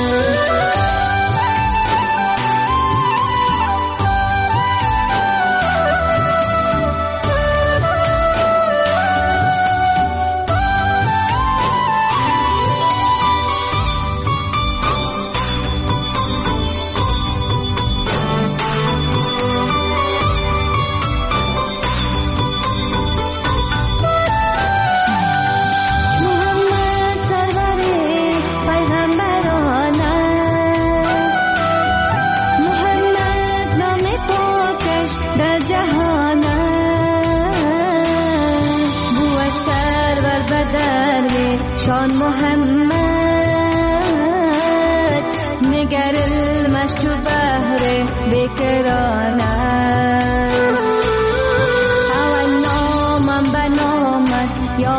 شان محمد نگر المشت بحر
گران است. اول نامم به نامت یا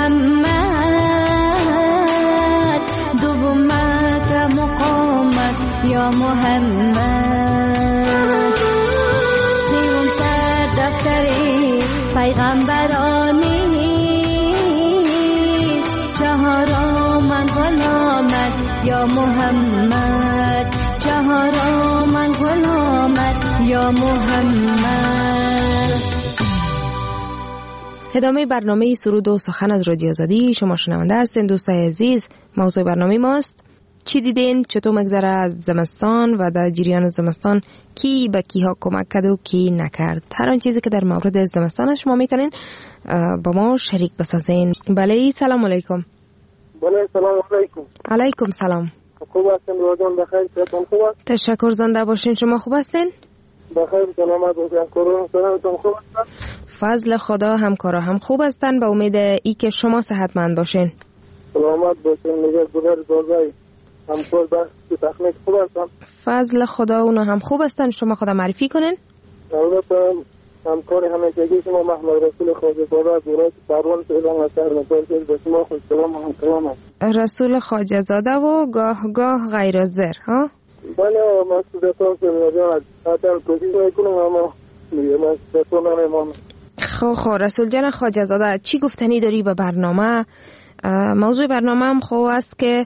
محمد، دومت مقامت یا محمد، سیوم سر دفتر پیغمبرانی، چهارم من غلامت یا محمد، چهارم من غلامت یا محمد.
ادامه برنامه سرود و سخن از رادیو آزادی شما شنونده هستین. دوستای عزیز، موضوع برنامه ماست چی دیدین، چطور مگذره از زمستان و در جریان زمستان کی به کیها کمک کرد و کی نکرد. هر آن چیزی که در مورد زمستان شما میتونین با ما شریک بسازین. بله، سلام علیکم.
بله، سلام علیکم.
علیکم سلام.
خوب هستین؟ روزتون بخیر؟ صحتتون خوب است؟
تشکر، زنده باشین. شما خوب هستین؟
بخیر، سلامت باشین. همکاران سلامتون خوب هستن؟
فضل خدا، همکارا هم خوب هستن. به امید ای که شما صحتمند باشین.
سلامت باشین. میگه گذر بازای همکار بخش تکنیک خوب هستن؟
فضل خدا، اونا هم خوب هستن. شما خدا معرفی کنین.
البته همکار همیشگی شما محمد رسول خواجه زاده از ولایت پروان فعلا از شهر مکرج به شما خوش سلام و همکاران است.
رسول خواجه زاده و گاه گاه غیر زر ها؟
بله، مسئولیتان سمیادیان حتما کوشش میکنم اما میگه مسئولیتان نمیمانم.
خب خب رسول جان خواجه زاده، چی گفتنی داری به برنامه؟ موضوع برنامه هم خوب است که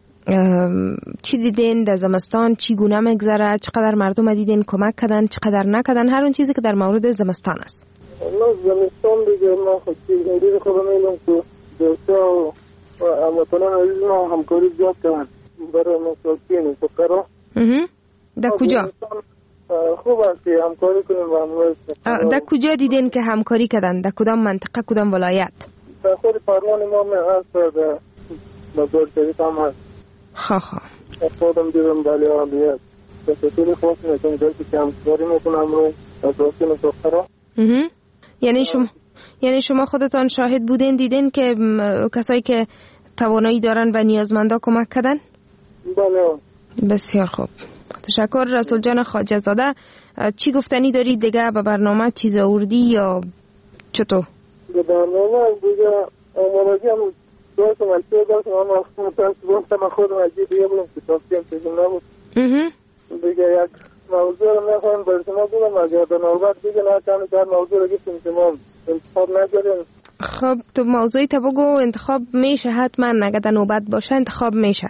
چی دیدین در زمستان، چی گونه مگذره، چقدر مردم دیدین کمک کردن، چقدر نکردن، هر اون چیزی که در مورد زمستان است.
ما زمستان دیگه ما خود دیگه خود میلم که دوستا و هموطنان عزیز ما همکاری زیاد کردن برای مسئولین فقرا.
در کجا؟
خوب است که همکاری کنیم و همراهی.
در کجا دیدین که همکاری کردن؟ در کدام منطقه، کدام ولایت؟
در خود پروان ما هست، در بازار شریف هم هست.
خواه خواه
خودم دیدم بلی ها بیاد بسیطوری خواست میکنم جلسی که همکاری میکنم روی اساسین سخرا.
یعنی شما یعنی شما خودتان شاهد بودین، دیدین که کسایی که توانایی دارن و نیازمندا کمک کردن؟
بله.
بسیار خوب، تشکر رسول جان خواجه زاده. چی گفتنی داری دیگه به برنامه؟ چیز آوردی یا چطور؟
به برنامه دیگه آمارازی هم دوست من چه داشت اما متاسفانه من خودم عجیب دیگه بودم که تاکیم تجیم نبود. دیگه یک موضوع رو میخوایم بر شما بودم اگر در نوبت دیگه نکنه که هر موضوع رو گفتیم شما انتخاب نکردیم.
خب تو موضوعی تا بگو، انتخاب میشه حتما، اگر در نوبت باشه انتخاب میشه.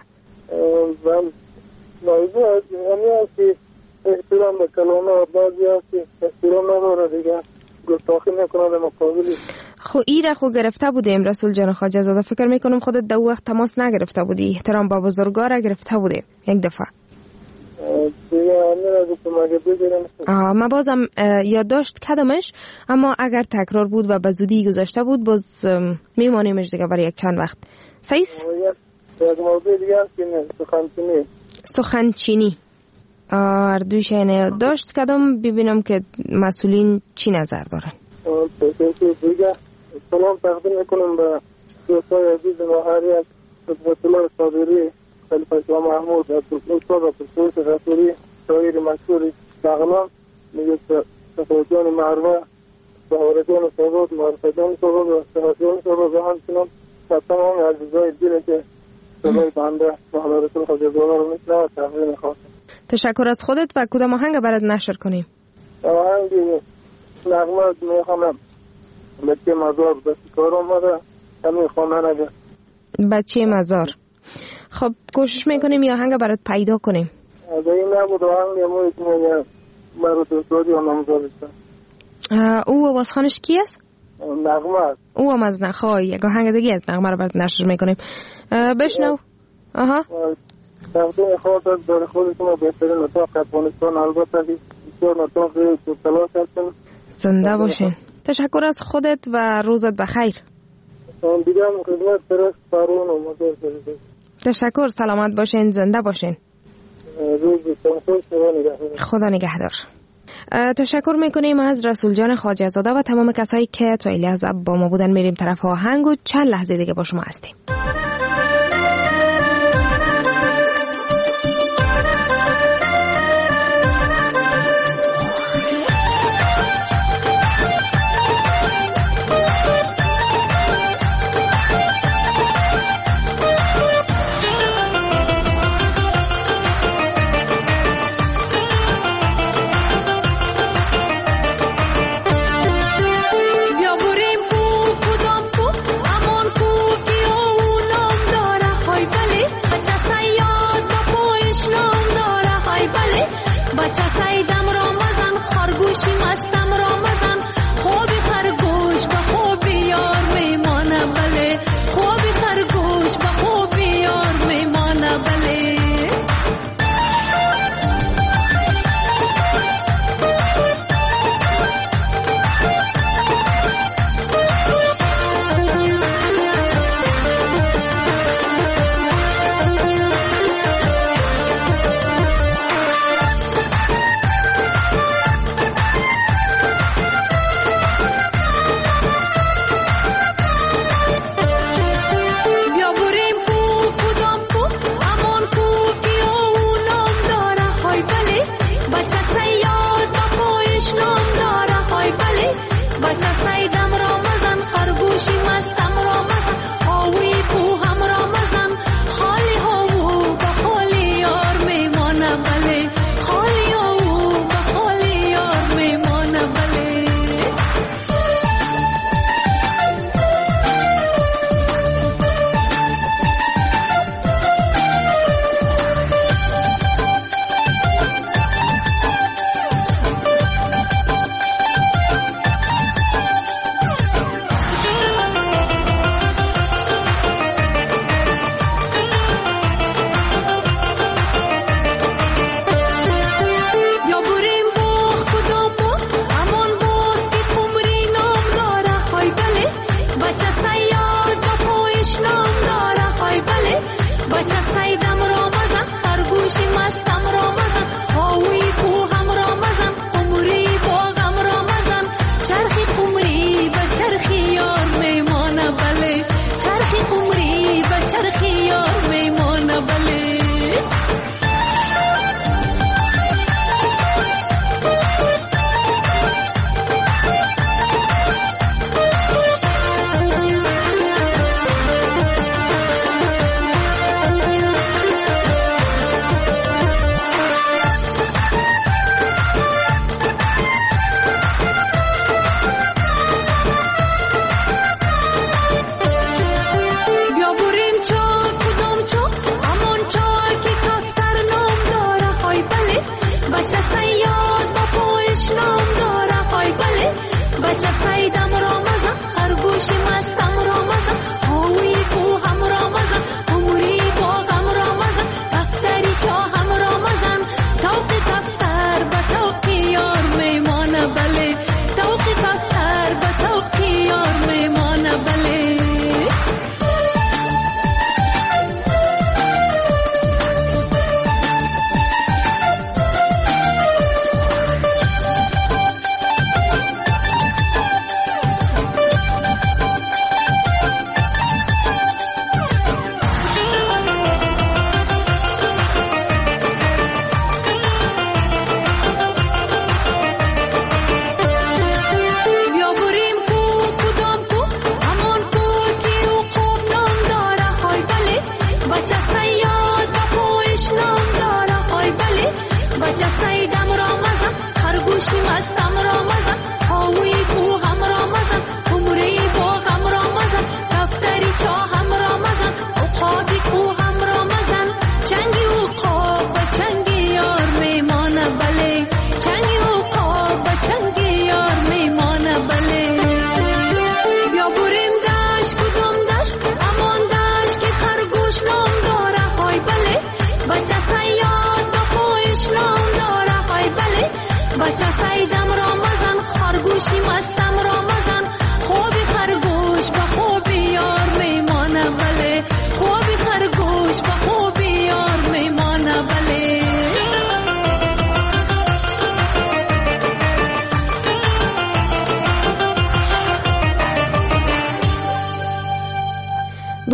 موضوع همی هست که احترام به کلامه و بعضی هست که احترام نداره دیگه گستاخی میکنه به مقابلی.
خو ایره خو گرفته بودیم رسول جان خواجه زاده، فکر میکنم خودت دو وقت تماس نگرفته بودی. احترام با بزرگا گرفته بودیم یک دفعه. آه ما بازم یادداشت کردمش، اما اگر تکرار بود و به زودی گذاشته بود باز میمانیمش دیگه برای یک چند وقت. صحیح؟
یک موضوع دیگه هست که سخنچینی.
سخنچینی اردوش اینه یادداشت کردم ببینم که مسئولین چی نظر دارن.
دیگه سلام تقدیم میکنم به دوستای عزیز ما، هر یک خدمت‌الله صابری، خلیفه شاه محمود، استاد پروفسور رسولی، شاعر مشهور بغلان، میگه صفاجان معروه، سهارجان صحبات، معرفجان صحبات و صحاجان صحبات و همچنان و تمام عزیزای دیره که صدای بنده محمد رسول خواجه زاده رو میشنه و تقدیم میخواستم.
تشکر از خودت. و کدام آهنگ برات نشر کنیم؟
آهنگی نغمه میخوانم بچه مزار بسی کار آمده همین خواندن اگه
بچه مزار. خب کوشش میکنیم یا آهنگ برات پیدا کنیم.
اگه این نبود آهنگ ما ایتونه برات استادی و نمزارشتن.
او آوازخانش کی است؟
نغمه است.
او هم از نخواه یک آهنگ دیگه از نغمه رو برات نشر میکنیم. بشنو. آها
تقدیم خواهد از دار خودتون بهترین اتاق افغانستان، البته بسیار اتاق تلاش هستن.
زنده باشین. تشکر از خودت و روزت بخیر.
دیگه هم خدمت پرست پروان و مزار شریف.
تشکر، سلامت باشین، زنده باشین.
روز خوش، خدا نگهدار.
خدا نگهدار. تشکر میکنیم از رسول جان خواجه زاده و تمام کسایی که تو این لحظه با ما بودن. میریم طرف آهنگ و چند لحظه دیگه با شما هستیم.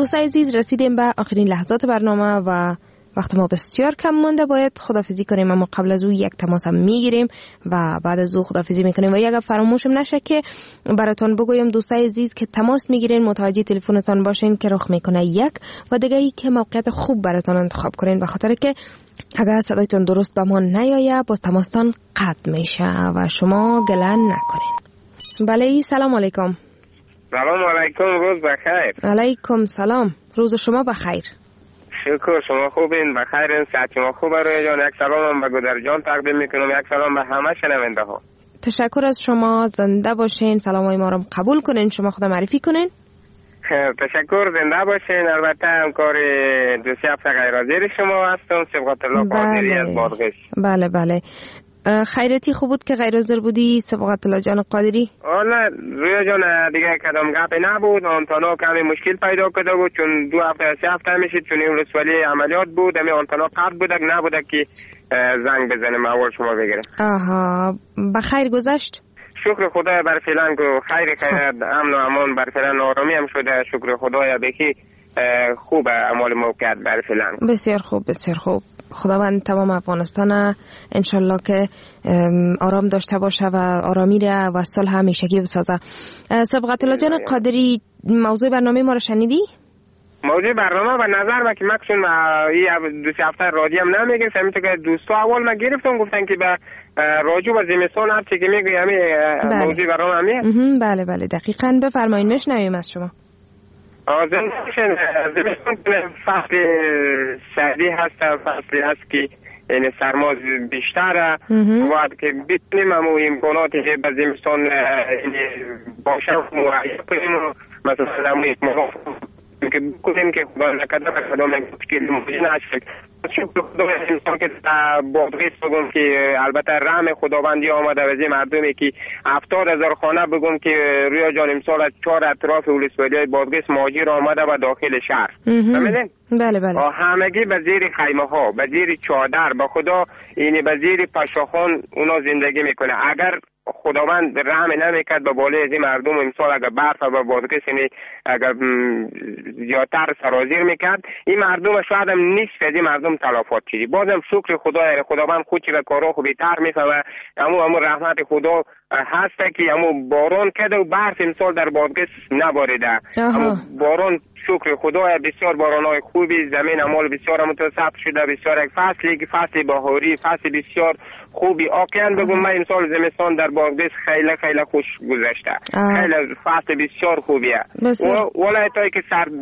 دوستان عزیز رسیدیم به آخرین لحظات برنامه و وقت ما بسیار کم مونده، باید خداحافظی کنیم، اما قبل از او یک تماس هم میگیریم و بعد از او خداحافظی میکنیم. و اگر فراموشم نشه که براتون بگویم دوستای عزیز که تماس میگیرین متوجه تلفنتون باشین که رخ میکنه یک و دیگه ای که موقعیت خوب براتون انتخاب کنین، به خاطر که اگر صدایتون درست به ما نیایه باز تماستان قطع میشه و شما گله نکنین. بله سلام علیکم.
سلام علیکم، روز بخیر.
علیکم سلام، روز شما بخیر.
شکر، شما خوبین؟ بخیرین؟ صحت شما خوبه رویا جان؟ یک سلام هم به گودر جان تقدیم میکنم، یک سلام به همه شنونده ها.
تشکر از شما، زنده باشین، سلامای ما رو قبول کنین. شما خود معرفی کنین.
تشکر، زنده باشین. البته همکار دوستی هفته غیرحاضر شما هستم، سبقت الله قادری از بادغیس.
بله بله. خیرتی خوب بود که غیر حاضر بودی سبقت الله جان قادری؟
آره رویا جان، دیگه کدام گپی نبود، آنتنا کمی مشکل پیدا کرده بود چون دو هفته سه هفته میشید چون این ولسوالی عملیات بود، امی آنتنا قطع بودک نبودک که زنگ بزنیم اول شما بگیرم.
آها، بخیر گذشت؟
شکر خدا بر فعلا که خیر خیر، امن و امان بر فعلا، آرامی هم شده، شکر خدایا بکی خوب اعمال موقعیت بر فعلا.
بسیار خوب بسیار خوب. خداوند تمام افغانستان انشالله که آرام داشته باشه و آرامی را و صلح همیشگی بسازه. سبقت الله جان قادری، موضوع برنامه ما را شنیدی؟
موضوع برنامه به نظر ما که مکسون این دو سه هفته رادی هم نمیگیم، سمیتو که دوستا اول ما گرفتم گفتن که به راجو و زمستان هر چی که میگوی همی موضوع برنامه همیه.
بله بله دقیقاً، بفرمایید میشنویم از شما.
زمستان فصل سردی هست، فصلی هست که این سرما بیشتره باید که بتونیم همو امکاناتی که به زمستان باشه مهیا کنیم، مثلا همو اکمالا که بکنیم که خدا نکده به خدا مشکل مجین هست. شکر خدا انسان که بادغیس بگم که البته رحم خداوندی آمده و زی مردمی که هفتاد هزار خانه بگم که رویا جان امسال از چهار اطراف ولسوالی های بادغیس مهاجر آمده و داخل شهر. فهمیدین؟
بله بله.
همگی به زیر خیمه ها، به زیر چادر، به خدا اینی به زیر پشاخان اونا زندگی میکنه. اگر خداوند رحم نمیکرد به بالای از این مردم امسال اگر برف و بادغیس یعنی اگر زیادتر سرازیر میکرد این مردم شاید هم نیست از این مردم تلافات شدی. بازم شکر خدا، خداوند خود چی به کارا خوبی تر میفهمه. امو امو رحمت خدا هست که امو باران کده و برف امسال در بادغیس نباریده. امو باران شکر خدا، بسیار بارانهای خوبی، زمین امال بسیار متصاحب شده، بسیار یک فصلی که فصل بهاری، فصل بسیار خوبی. آکن بگم من امسال زمستان در بادغیس خیلی خیلی خوش گذشته، خیلی فصل بسیار خوبیه. ولی تایی که سر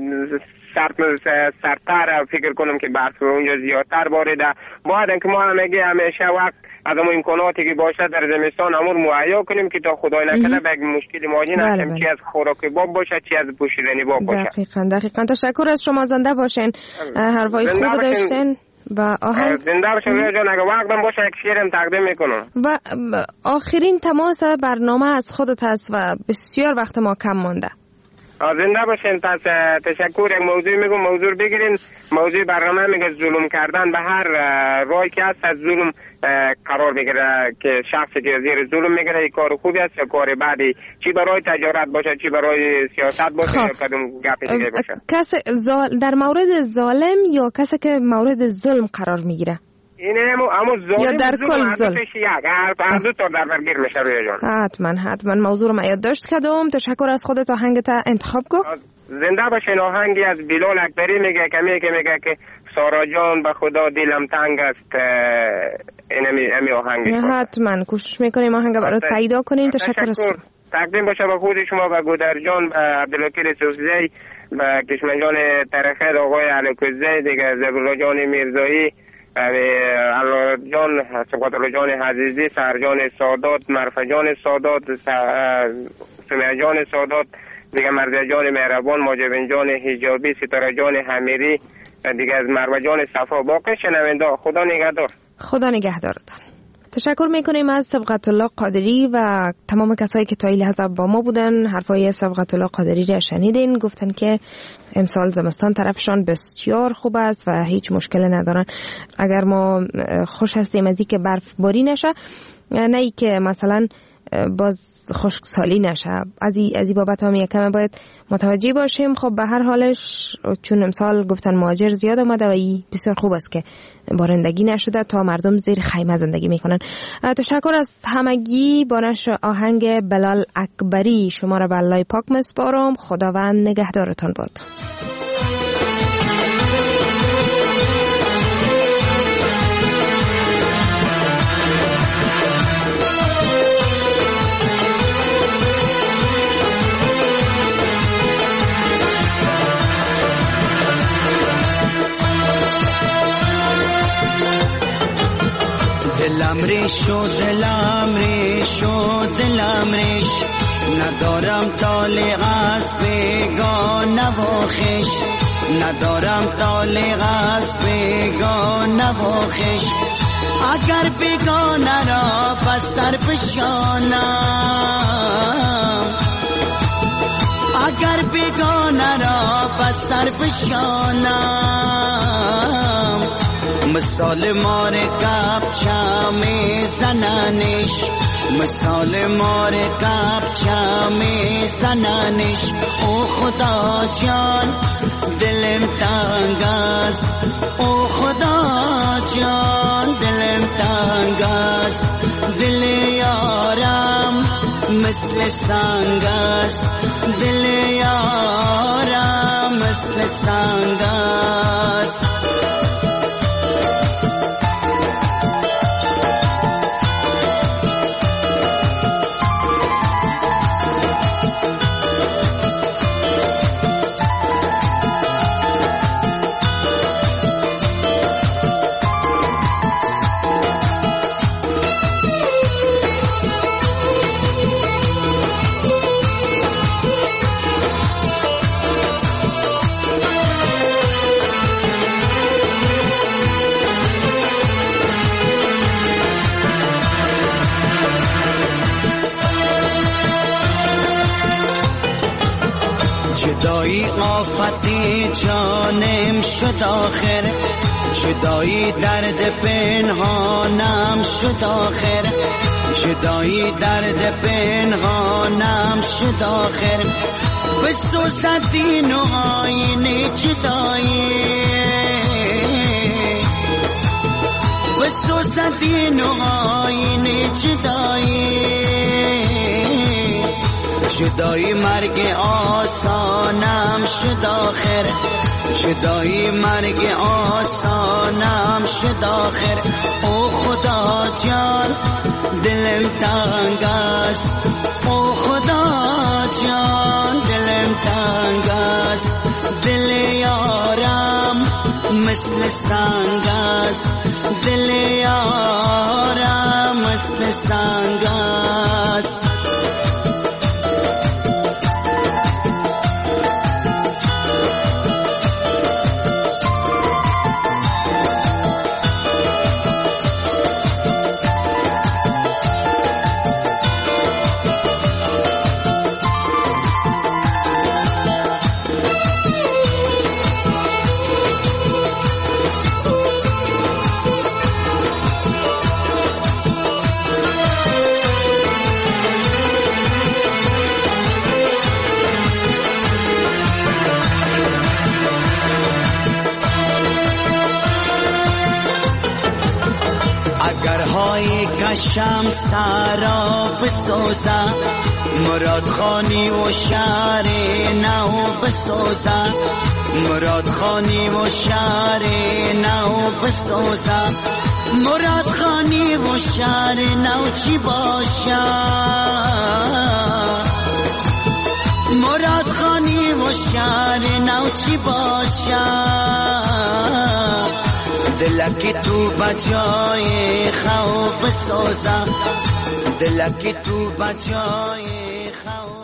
سر سرتر فکر کنم که برف اونجا زیادتر باریده. باید که ما همگی همیشه وقت از اون امکاناتی که باشه در زمستان امور مهیا کنیم که تا خدای نکنه به مشکل مواجه نشیم، چی از خوراک باب باشه چی از پوشیدنی باب باشه.
دقیقاً دقیقاً. تشکر از شما، زنده باشین، حرفای خوب داشتین و آهنگ
زنده باشین رویا جان. اگه وقتم باشه یک شعرم تقدیم میکنم.
و آخرین تماس برنامه از خودت هست و بسیار وقت ما کم مونده.
زنده باشین. پس تشکر. یک موضوع میگم، موضوع بگیرین. موضوع برنامه میگه ظلم کردن به هر رای که هست از ظلم قرار بگیره، که شخصی که زیر ظلم میگیره این کار خوبی است یا کار بعدی، چی برای تجارت باشه چی برای سیاست باشه یا کدوم گپ دیگه باشه.
کس زال... در مورد ظالم یا کسی که مورد ظلم قرار میگیره؟
اینه همو همو ظالم
یا در کل ظلم
هر دو تا در برگیر میشه رویا جان.
حتما حتما موضوع رو ما یادداشت کردم. تشکر از خودت. آهنگت انتخاب کن.
زنده باشین. آهنگی از بلال اکبری میگه که میگه میگه که سارا جان به خدا دلم تنگ است. اینمی امی آهنگی
حتما کوشش میکنیم آهنگ برات پیدا کنیم. تشکر از خودت.
تقدیم باشه به خود شما، به گودر جان، به عبدالوکیل سوزی، به کشمن جان ترخید، آقای علوکوزی دیگه، زبرلا جان میرزایی، الله جان، سبقت الله جان حزیزی، سهر جان سادات، مرفع جان سادات، سمیع جان سادات دیگه، مرزی جان مهربان، ماجبین جان حجابی، ستاره جان حمیری دیگه، از مروه جان صفا. باقی شنونده خدا نگهدار.
خدا نگهدارتان. تشکر میکنیم از سبقت الله قادری و تمام کسایی که تا این لحظه با ما بودن. حرفای سبقت الله قادری را شنیدین، گفتن که امسال زمستان طرفشان بسیار خوب است و هیچ مشکل ندارن. اگر ما خوش هستیم از اینکه برف باری نشه، نه ای که مثلا باز خشکسالی نشه. از این از این بابت هم یکم باید متوجه باشیم. خب به هر حالش چون امسال گفتن مهاجر زیاد آمده و این بسیار خوب است که بارندگی نشده تا مردم زیر خیمه زندگی میکنن. تشکر از همگی. با نشر آهنگ بلال اکبری شما را به الله پاک مسپارم. خداوند نگهدارتان باد.
دلم ریش و دلم ریش و دلم ریش ندارم طالق از بیگانه و خویش ندارم طالق از بیگانه و خویش اگر بیگانه را پس در فشانم اگر بیگانه را پس در فشانم مثال مار کبچه می زننش مثال مار کبچه می زننش او خدا جان دلم تنگ است او خدا جان دلم تنگ است دل یارم مثل سنگ است دل یارم مثل سنگ است جدایی آفتی جانم شد آخر جدایی درد پنهانم شد آخر جدایی درد پنهانم شد آخر بسوزد دین و آیین جدایی بسوزد دین و آیین جدایی جدایی مرگ آسانم شد آخر جدایی مرگ آسانم شد آخر او خدا جان دلم تنگ است او خدا جان دلم تنگ است دل یارم مثل سنگ است دل یارم مثل سنگ است کشم سرا بسوزه مراد خانی و شهر نو بسوزه مراد خانی و شهر نو بسوزه مراد خانی و شهر نو چی باشه مراد خانی و شهر نو چی باشه دلکی تو بجای خوف سوزم دلکی تو بجای خوف